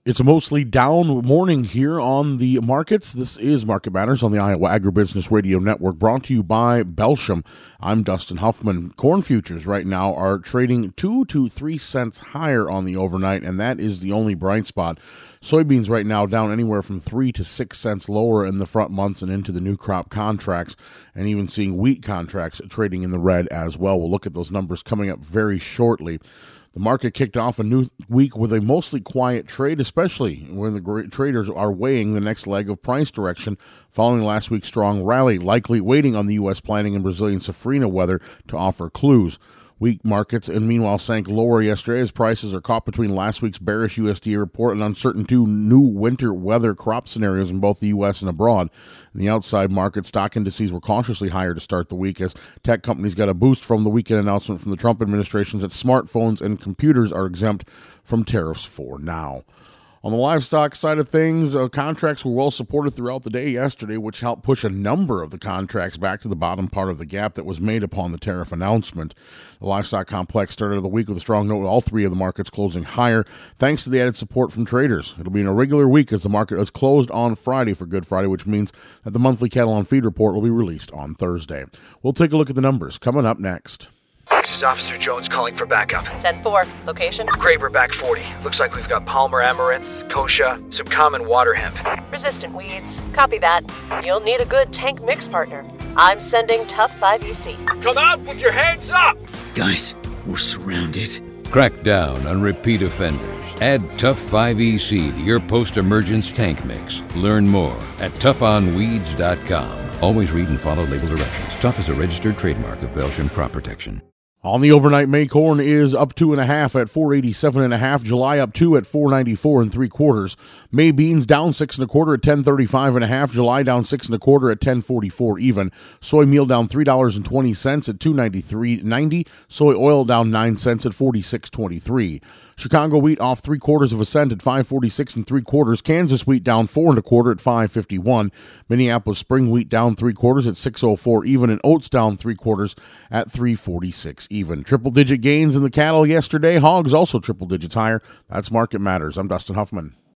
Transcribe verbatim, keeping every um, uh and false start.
It's a mostly down morning here on the markets. This is Market Matters on the Iowa Agribusiness Radio Network, brought to you by Belsham. I'm Dustin Huffman. Corn futures right now are trading two to three cents higher on the overnight, and that is the only bright spot. Soybeans right now down anywhere from three to six cents lower in the front months and into the new crop contracts, and even seeing wheat contracts trading in the red as well. We'll look at those numbers coming up very shortly. The market kicked off a new week with a mostly quiet trade, especially when the traders are weighing the next leg of price direction following last week's strong rally, likely waiting on the U S planting and Brazilian safrinha weather to offer clues. Weak markets, and meanwhile, sank lower yesterday as prices are caught between last week's bearish U S D A report and uncertain two new winter weather crop scenarios in both the U S and abroad. In the outside market, stock indices were cautiously higher to start the week as tech companies got a boost from the weekend announcement from the Trump administration that smartphones and computers are exempt from tariffs for now. On the livestock side of things, uh, contracts were well supported throughout the day yesterday, which helped push a number of the contracts back to the bottom part of the gap that was made upon the tariff announcement. The livestock complex started the week with a strong note, with all three of the markets closing higher, thanks to the added support from traders. It'll be an irregular week as the market is closed on Friday for Good Friday, which means that the monthly cattle on feed report will be released on Thursday. We'll take a look at the numbers coming up next. This is Officer Jones calling for backup. ten four. Location? Craver back forty. Looks like we've got Palmer amaranth, kochia, some common water hemp. Resistant weeds. Copy that. You'll need a good tank mix partner. I'm sending Tough five E C. Come out with your hands up! Guys, we're surrounded. Crack down on repeat offenders. Add Tough five E C to your post-emergence tank mix. Learn more at tough on weeds dot com. Always read and follow label directions. Tough is a registered trademark of Belgian Crop Protection. On the overnight, May corn is up two and a half at four eighty-seven and a half. July up two at four ninety-four and three quarters. May beans down six and a quarter at ten thirty-five and a half. July down six and a quarter at ten forty-four even. Soy meal down three dollars and twenty cents at two ninety-three ninety. Soy oil down nine cents at forty-six twenty-three. Chicago wheat off three quarters of a cent at five forty-six and three quarters. Kansas wheat down four and a quarter at five fifty-one. Minneapolis spring wheat down three quarters at six oh four even, and oats down three quarters at three forty-six even. Triple digit gains in the cattle yesterday. Hogs also triple digits higher. That's Market Matters. I'm Dustin Huffman.